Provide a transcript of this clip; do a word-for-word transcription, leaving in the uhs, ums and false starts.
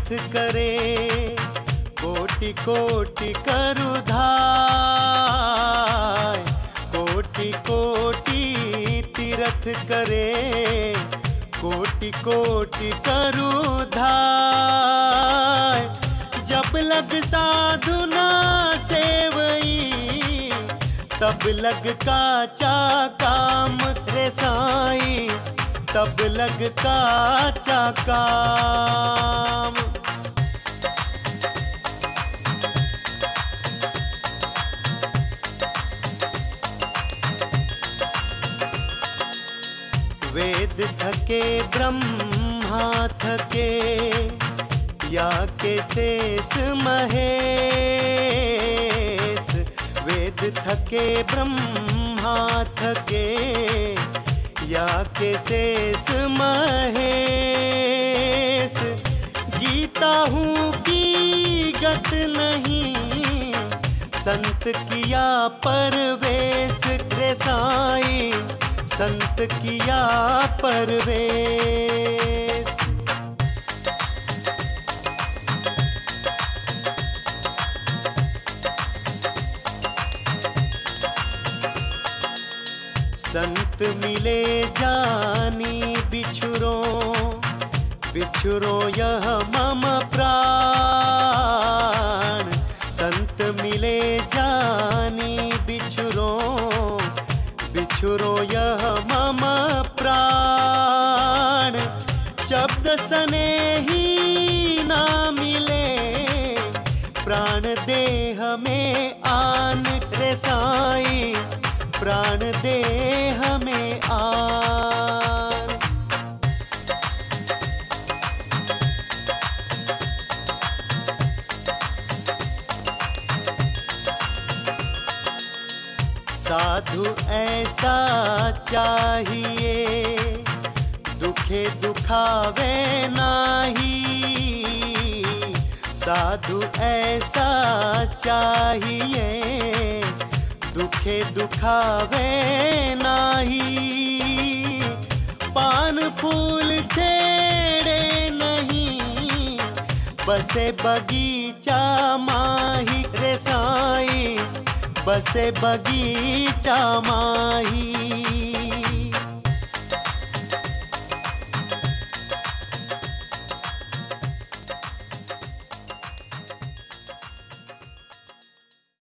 तीरथ करे, कोटि कोटि करु धाय। कोटि कोटि तीरथ करे, कोटि कोटि करु धाय। जब लग साधु ना सेवई, तब लग काचा काम रे साईं, तब लग काचा काम। वेद थके ब्रह्मा थके, या के शेष महेश। वेद थके ब्रह्मा थके, या के शेष महेश। गीता हूँ की गत नहीं, संत किया परवेश रे साईं, संत किया परवेश। संत मिले जानी बिछुरो, बिछुरो यह मम प्राण। संत मिले जानी बिछुरो, बिछुरो यह मम प्राण। शब्द सने ही ना मिले, प्राण देह में आन रे साईं, प्राण देह में आन। साधु ऐसा चाहिए, दुखे दुखावे नाही। साधु ऐसा चाहिए, दुखे दुखावे नाही। पान फूल छेड़े नहीं, बसे बगीचा माही रे साईं, बसे बगीचा माही।